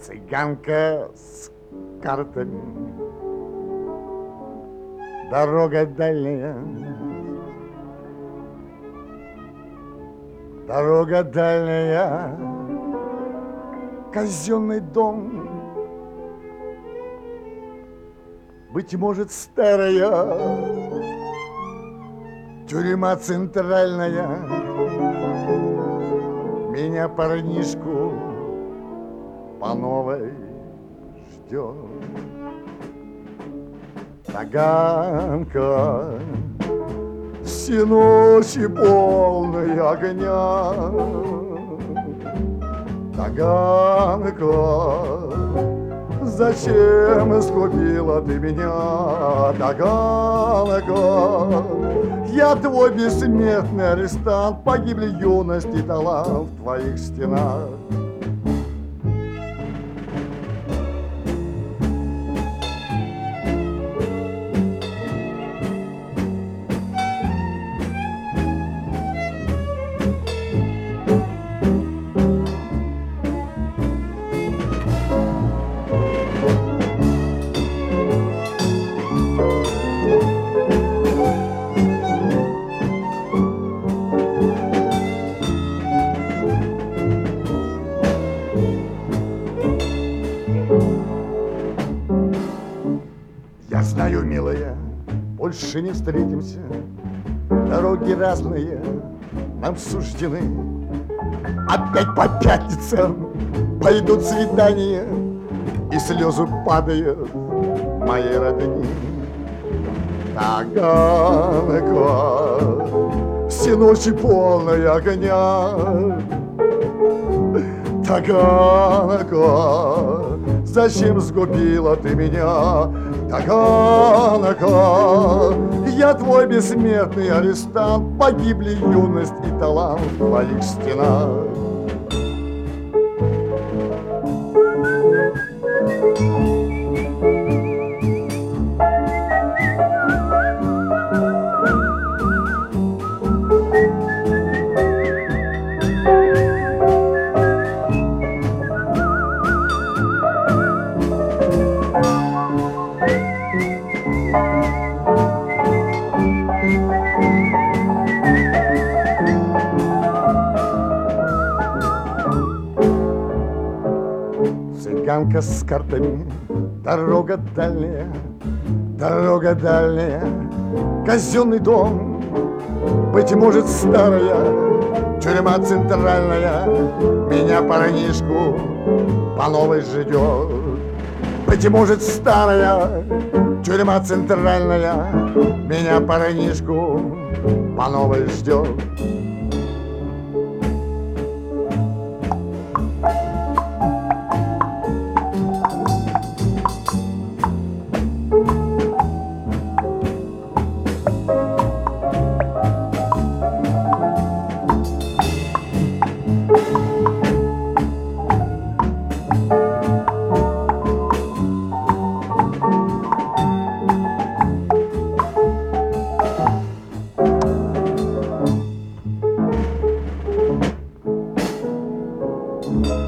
Цыганка с картами, дорога дальняя, дорога дальняя, казенный дом, быть может, старая тюрьма центральная, меня парнишку по новой ждет. Таганка, все ночи полные огня. Таганка, зачем искупила ты меня? Таганка, я твой бессмертный арестант, погибли юность и талант в твоих стенах. Я знаю, милая, больше не встретимся. Дороги разные нам суждены. Опять по пятницам пойдут свидания, и слезы падают моей родни. Таганка, все ночи полные огня. Таганка, зачем сгубила ты меня? Таганка, я твой бессмертный арестант, погибли юность и талант в твоих стенах. Цыганка с картами, дорога дальняя, казенный дом, быть может, старая тюрьма центральная, меня парнишку по новой ждет. Быть может, старая тюрьма центральная, меня парнишку по новой ждет. Thank